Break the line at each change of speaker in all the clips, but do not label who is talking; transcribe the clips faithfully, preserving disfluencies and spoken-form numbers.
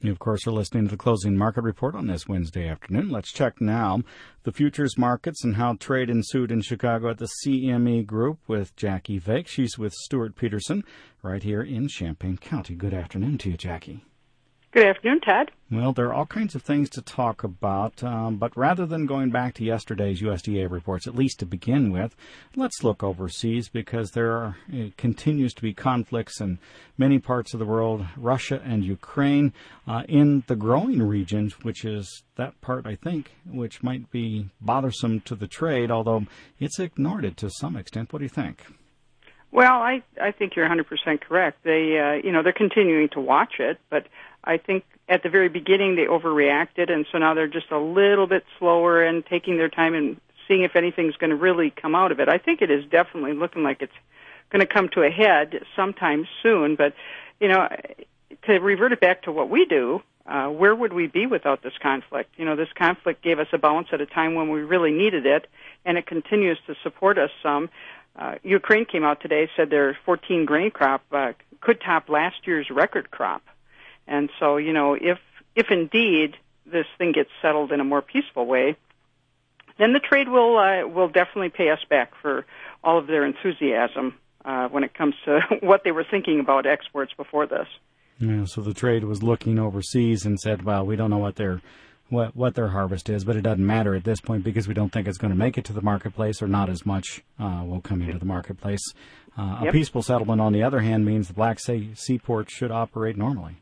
You, of course, are listening to the Closing Market Report on this Wednesday afternoon. Let's check now the futures markets and how trade ensued in Chicago at the C M E Group with Jackie Vake. She's with Stuart Peterson right here in Champaign County. Good afternoon to you, Jackie.
Good afternoon, Ted.
Well, there are all kinds of things to talk about, um, but rather than going back to yesterday's U S D A reports, at least to begin with, let's look overseas because there are, it continues to be conflicts in many parts of the world, Russia and Ukraine, uh, in the growing regions, which is that part, I think, which might be bothersome to the trade, although it's ignored it to some extent. What do you think?
Well, I, I think you're one hundred percent correct. They, uh, you know, they're continuing to watch it, but I think at the very beginning they overreacted, and so now they're just a little bit slower and taking their time and seeing if anything's going to really come out of it. I think it is definitely looking like it's going to come to a head sometime soon, but, you know, to revert it back to what we do, uh, where would we be without this conflict? You know, this conflict gave us a bounce at a time when we really needed it, and it continues to support us some. Uh, Ukraine came out today, said their fourteen grain crop uh, could top last year's record crop. And so, you know, if if indeed this thing gets settled in a more peaceful way, then the trade will uh, will definitely pay us back for all of their enthusiasm uh, when it comes to what they were thinking about exports before this.
Yeah, so the trade was looking overseas and said, well, we don't know what their what what their harvest is, but it doesn't matter at this point because we don't think it's going to make it to the marketplace, or not as much uh, will come into the marketplace. Uh, yep. A peaceful settlement, on the other hand, means the Black Sea seaports should operate normally.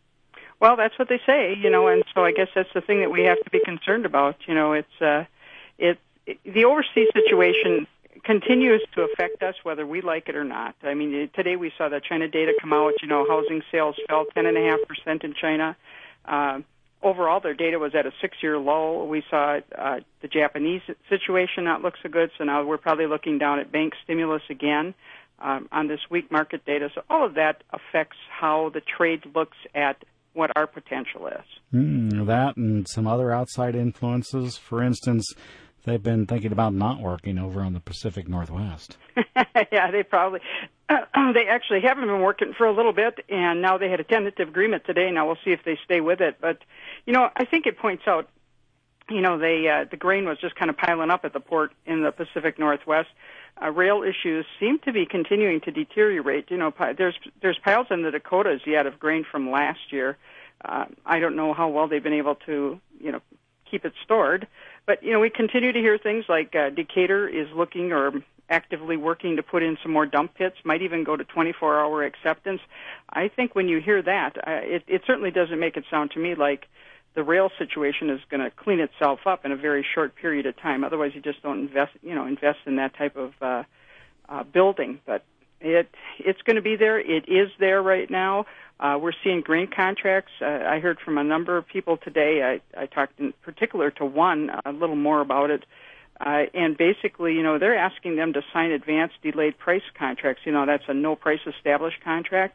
Well, that's what they say, you know, and so I guess that's the thing that we have to be concerned about. You know, it's uh, it, it the overseas situation continues to affect us whether we like it or not. I mean, today we saw the China data come out. You know, housing sales fell ten and a half percent in China. Uh, overall, their data was at a six-year low. We saw uh, the Japanese situation not look so good, so now we're probably looking down at bank stimulus again um, on this weak market data. So all of that affects how the trade looks at what our potential is.
Mm, that and some other outside influences. For instance, they've been thinking about not working over on the Pacific Northwest.
Yeah, they probably, uh, they actually haven't been working for a little bit, and now they had a tentative agreement today. Now we'll see if they stay with it. But, you know, I think it points out, you know, they, uh, the grain was just kind of piling up at the port in the Pacific Northwest. Uh, rail issues seem to be continuing to deteriorate. You know, there's there's piles in the Dakotas yet of grain from last year. Uh, I don't know how well they've been able to, you know, keep it stored. But, you know, we continue to hear things like uh, Decatur is looking or actively working to put in some more dump pits, might even go to twenty-four hour acceptance. I think when you hear that, uh, it, it certainly doesn't make it sound to me like the rail situation is going to clean itself up in a very short period of time. Otherwise, you just don't invest, you know, invest in that type of uh, uh, building. But it it's going to be there. It is there right now. Uh, we're seeing grain contracts. Uh, I heard from a number of people today. I, I talked in particular to one a little more about it. Uh, and basically, you know, they're asking them to sign advanced delayed price contracts. You know, that's a no price established contract.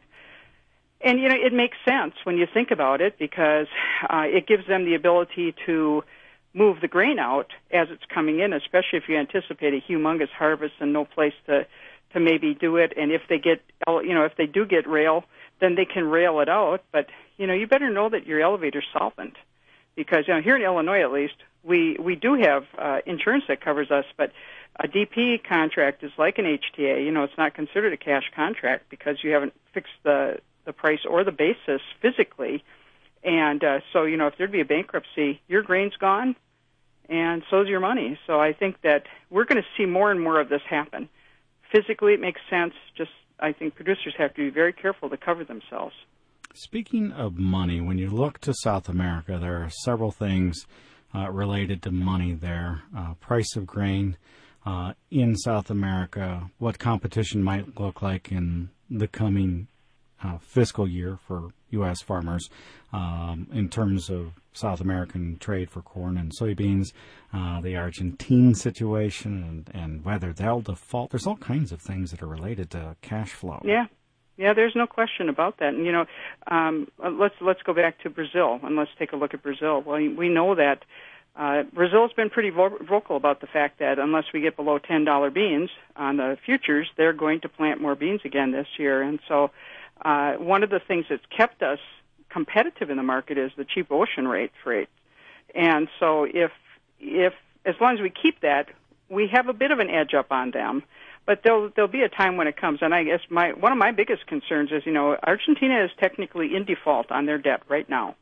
And, you know, it makes sense when you think about it because uh, it gives them the ability to move the grain out as it's coming in, especially if you anticipate a humongous harvest and no place to, to maybe do it. And if they get, you know, if they do get rail, then they can rail it out. But, you know, you better know that your elevator's solvent because, you know, here in Illinois at least, we, we do have uh, insurance that covers us, but a D P contract is like an H T A. You know, it's not considered a cash contract because you haven't fixed the the price or the basis physically. And uh, so, you know, if there'd be a bankruptcy, your grain's gone, and so's your money. So I think that we're going to see more and more of this happen. Physically, it makes sense. Just I think producers have to be very careful to cover themselves.
Speaking of money, when you look to South America, there are several things uh, related to money there. Uh, price of grain uh, in South America, what competition might look like in the coming Uh, fiscal year for U S farmers um, in terms of South American trade for corn and soybeans, uh, the Argentine situation, and, and whether they'll default. There's all kinds of things that are related to cash flow.
Yeah, yeah. There's no question about that. And you know, um, let's let's go back to Brazil and let's take a look at Brazil. Well, we know that uh, Brazil's been pretty vo- vocal about the fact that unless we get below ten dollar beans on the futures, they're going to plant more beans again this year, and so. Uh, one of the things that's kept us competitive in the market is the cheap ocean rate freight. And so if if as long as we keep that, we have a bit of an edge up on them. But there'll there'll be a time when it comes, and I guess my one of my biggest concerns is, you know, Argentina is technically in default on their debt right now,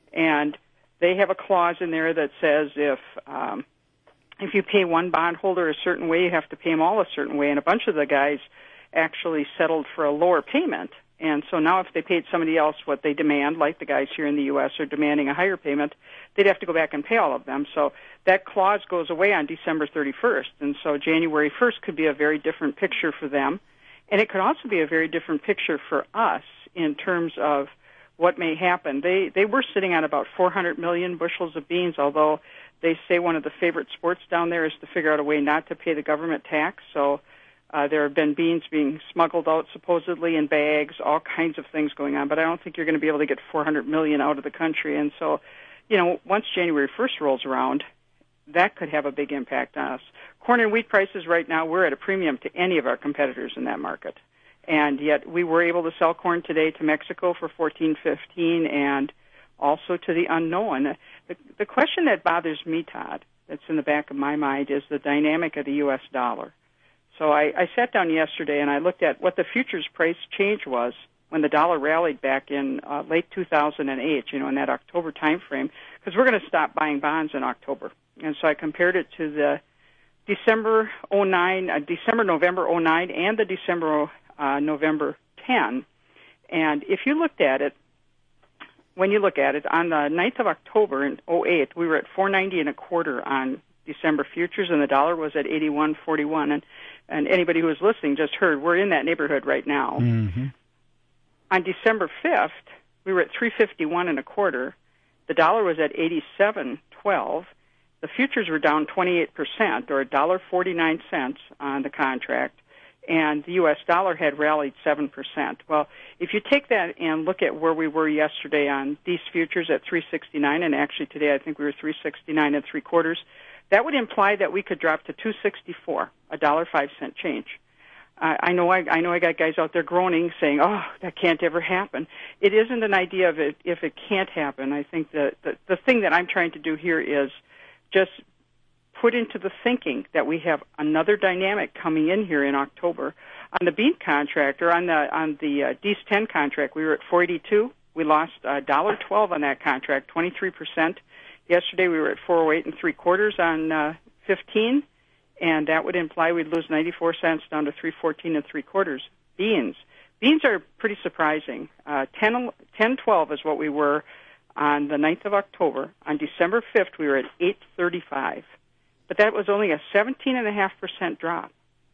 and they have a clause in there that says if um, if you pay one bondholder a certain way, you have to pay them all a certain way, and a bunch of the guys actually settled for a lower payment. And so now if they paid somebody else what they demand, like the guys here in the U S are demanding a higher payment, they'd have to go back and pay all of them. So that clause goes away on December thirty-first. And so January first could be a very different picture for them. And it could also be a very different picture for us in terms of what may happen. They they were sitting on about four hundred million bushels of beans, although they say one of the favorite sports down there is to figure out a way not to pay the government tax. So Uh, there have been beans being smuggled out supposedly in bags, all kinds of things going on, but I don't think you're going to be able to get four hundred million out of the country. And so, you know, once January first rolls around, that could have a big impact on us. Corn and wheat prices right now, we're at a premium to any of our competitors in that market. And yet we were able to sell corn today to Mexico for fourteen fifteen and also to the unknown. The, the question that bothers me, Todd, that's in the back of my mind, is the dynamic of the U S dollar. So I, I sat down yesterday and I looked at what the futures price change was when the dollar rallied back in uh, late two thousand eight, you know, in that October time frame, because we're going to stop buying bonds in October. And so I compared it to the December oh nine, uh, December November oh nine, and the December uh, November ten. And if you looked at it, when you look at it, on the ninth of October in oh eight, we were at four ninety and a quarter on December futures, and the dollar was at eighty-one forty-one. And and anybody who was listening just heard we're in that neighborhood right now.
Mm-hmm.
On December fifth, we were at three fifty-one and a quarter. The dollar was at eighty-seven twelve. The futures were down twenty-eight percent, or one dollar forty-nine on the contract, and the U S dollar had rallied seven percent. Well, if you take that and look at where we were yesterday on these futures at three sixty-nine, and actually today I think we were three sixty-nine and three quarters, that would imply that we could drop to two sixty-four, a dollar five cent change. Uh, I know I, I know I got guys out there groaning, saying, "Oh, that can't ever happen." It isn't an idea of it if it can't happen. I think that the, the thing that I'm trying to do here is just put into the thinking that we have another dynamic coming in here in October. On the bean contract, or on the on the uh, D E S ten contract, we were at four eighty-two. We lost a dollar twelve on that contract, twenty-three percent. Yesterday we were at four oh eight and three quarters on uh, fifteen, and that would imply we'd lose ninety-four cents down to three fourteen and three quarters. Beans. Beans are pretty surprising. Uh, ten twelve is what we were on the ninth of October. On December fifth, we were at eight thirty-five. But that was only a seventeen point five percent drop.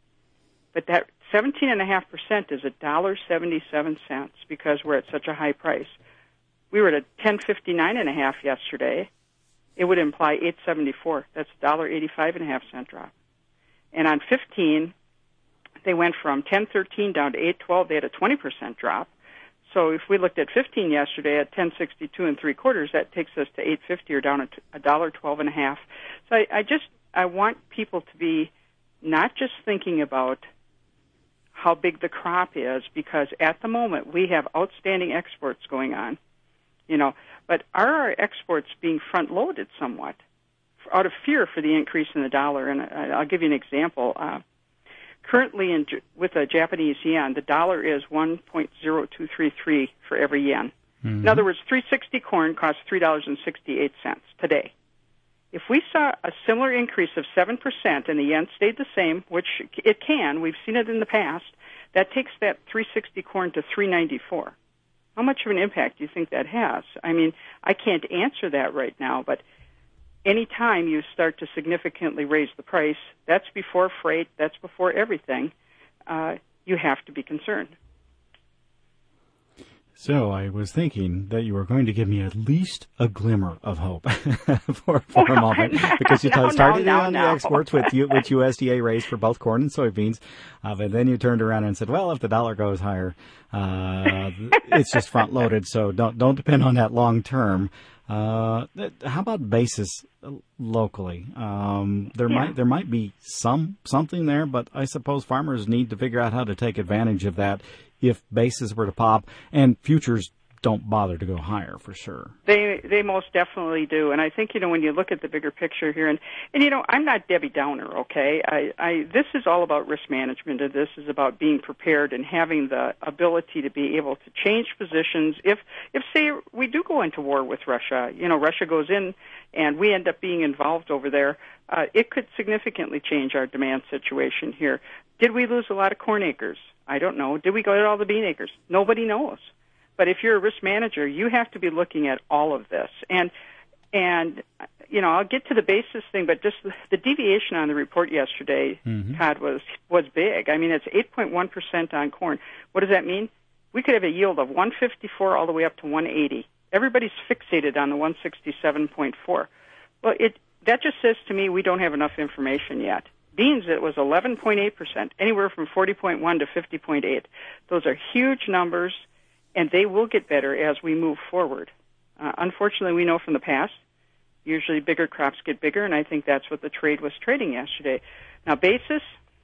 But that seventeen point five percent is one dollar seventy-seven because we're at such a high price. We were at ten fifty-nine and a half yesterday. It would imply eight seventy-four. That's one dollar eighty-five and a half cent drop. And on fifteen, they went from ten thirteen down to eight twelve. They had a twenty percent drop. So if we looked at fifteen yesterday at ten sixty-two and three quarters, that takes us to eight fifty, or down at one dollar twelve and a half. So I, I just I want people to be not just thinking about how big the crop is, because at the moment we have outstanding exports going on, you know. But are our exports being front-loaded somewhat out of fear for the increase in the dollar? And I'll give you an example. Uh, currently, in, with the Japanese yen, the dollar is one point zero two three three for every yen. Mm-hmm. In other words, three sixty corn costs three dollars and sixty-eight cents today. If we saw a similar increase of seven percent and the yen stayed the same, which it can, we've seen it in the past, that takes that three sixty corn to three ninety-four. How much of an impact do you think that has? I mean, I can't answer that right now, but any time you start to significantly raise the price, that's before freight, that's before everything, uh, you have to be concerned.
So I was thinking that you were going to give me at least a glimmer of hope for, for a moment, because you
no,
started
no, no,
on
no.
the exports with with U S D A rates for both corn and soybeans, uh, but then you turned around and said, well, if the dollar goes higher, uh, it's just front loaded, so don't don't depend on that long term. Uh, how about basis locally? Um, there
yeah.
might there might be some something there, but I suppose farmers need to figure out how to take advantage of that if basis were to pop and futures don't bother to go higher for sure.
They they most definitely do, and I think you know when you look at the bigger picture here, and and you know I'm not Debbie Downer, okay? I, I this is all about risk management, and this is about being prepared and having the ability to be able to change positions if if say we do go into war with Russia, you know Russia goes in and we end up being involved over there, uh, it could significantly change our demand situation here. Did we lose a lot of corn acres? I don't know. Did we go to all the bean acres? Nobody knows. But if you're a risk manager, you have to be looking at all of this. And, and you know, I'll get to the basis thing, but just the, the deviation on the report yesterday, mm-hmm. Todd, was was big. I mean, it's eight point one percent on corn. What does that mean? We could have a yield of one fifty-four all the way up to one eighty. Everybody's fixated on the one sixty-seven point four. Well, it that just says to me we don't have enough information yet. Beans, it was eleven point eight percent, anywhere from forty point one to fifty point eight. Those are huge numbers, and they will get better as we move forward. Uh, unfortunately, we know from the past, usually bigger crops get bigger, and I think that's what the trade was trading yesterday. Now, basis,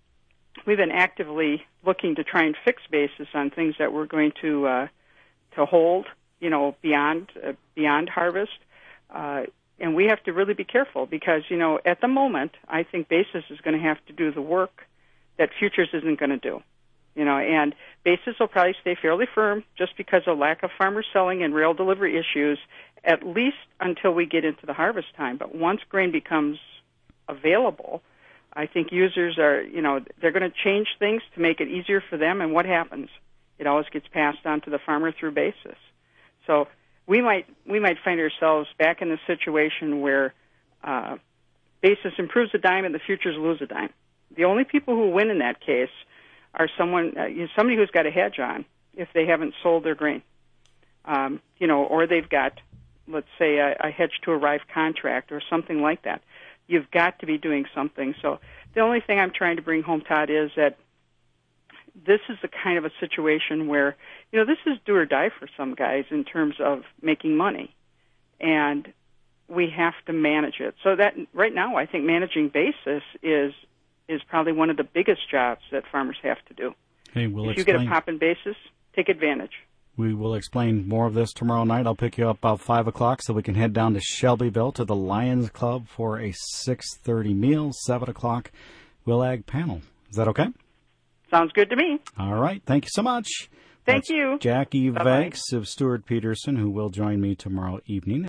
we've been actively looking to try and fix basis on things that we're going to uh, to hold, you know, beyond uh, beyond harvest. Uh, and we have to really be careful because, you know, at the moment, I think basis is going to have to do the work that futures isn't going to do. You know, and basis will probably stay fairly firm just because of lack of farmer selling and rail delivery issues, at least until we get into the harvest time. But once grain becomes available, I think users are, you know, they're going to change things to make it easier for them. And what happens? It always gets passed on to the farmer through basis. So we might we might find ourselves back in the situation where uh, basis improves a dime and the futures lose a dime. The only people who win in that case are someone, uh, somebody who's got a hedge on if they haven't sold their grain, um, you know, or they've got, let's say, a, a hedge to arrive contract or something like that. You've got to be doing something. So the only thing I'm trying to bring home, Todd, is that this is the kind of a situation where, you know, this is do or die for some guys in terms of making money, and we have to manage it. So that right now, I think managing basis is is probably one of the biggest jobs that farmers have to do.
Hey, we'll
if you
explain.
get a pop in basis, take advantage.
We will explain more of this tomorrow night. I'll pick you up about five o'clock so we can head down to Shelbyville to the Lions Club for a six thirty meal, seven o'clock Will Ag panel. Is that okay?
Sounds good to me.
All right. Thank you so much.
Thank
That's
you.
Jackie
Bye-bye.
Vanks of Stewart Peterson, who will join me tomorrow evening.